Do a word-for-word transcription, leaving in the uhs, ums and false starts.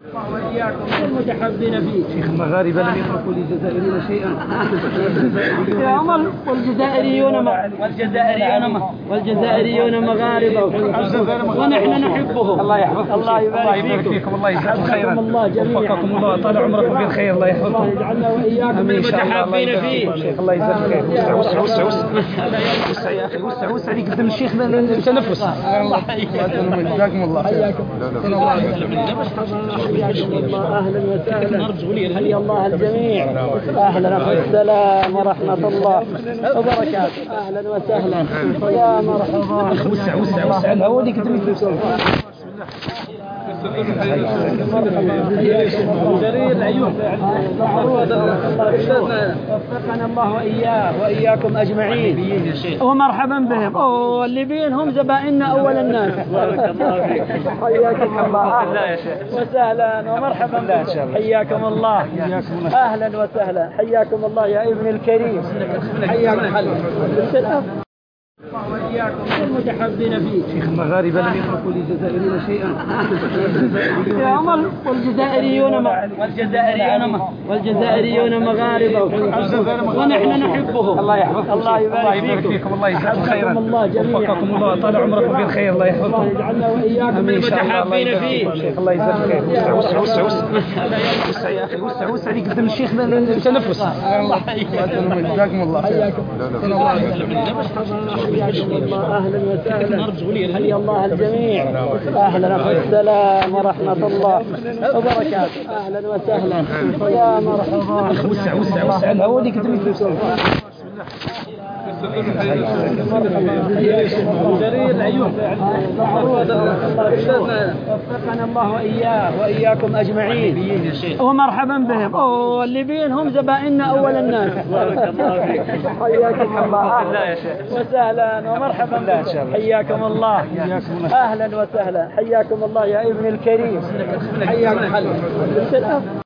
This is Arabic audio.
وإياكم المتحبين فيه. شيخ المغاربة لم يتركوا للجزائريين شيئا. يا عمر والجزائريون والجزائريون والجزائريون مغاربة ونحن نحبهم. الله يحفظكم. الله يبارك فيكم. الله يجزاكم خيرا. الله جميعا. وفقكم الله. طال عمركم بالخير. الله يحفظكم. الله يجعلنا وإياكم من المتحبين فيه. الله يجزاك خير. وسع وسع وسع وسع يا أخي. وسع وسع لي قدام الشيخ التنفس. الله يحييكم. جزاكم الله خير. أهلا وسهلا. حيا الله الجميع. أهلا والسلام ورحمة الله وبركاته. أهلا وسهلا. يا مرحبا. وسع وسع وسع الهواء اللي قدام جرير العيون. وفقنا الله وإياه وإياكم أجمعين ومرحبا بهم. أوه الليبيين هم زبائننا أول الناس. حياكم الله. أهلا وسهلا ومرحبا. حياكم الله. أهلا وسهلا. حياكم الله يا ابن الكريم. حياكم الله. وإياكم المتحبين فيه. شيخ المغاربة لم يتركوا للجزائريين شيئا. يا عمر والجزائريون والجزائريون والجزائريون مغاربة ونحن نحبهم. الله يحفظكم. الله يبارك فيكم. الله يجزاكم خيرا. الله جميعا. وفقكم الله. طال عمركم بالخير. الله يحفظكم. الله يجعلنا وإياكم من المتحبين فيه. الله يجزاك خير. وسع وسع وسع وسع يا أخي. وسع وسع لي قدام الشيخ التنفس. الله يحييكم. جزاكم الله خير. أهلا وسهلا. حيا الله الجميع. أهلا والسلام ورحمة الله وبركاته. أهلا وسهلا. يا مرحبا. وسع وسع وسع الهواء اللي قدام جرير العيون. وفقنا الله وإياه وإياكم أجمعين ومرحبا بهم. أوه الليبيين هم زبائننا أول الناس. حياكم الله. وسهلا ومرحبا. حياكم الله. أهلا وسهلا. حياكم الله يا ابن الكريم. حياكم الله.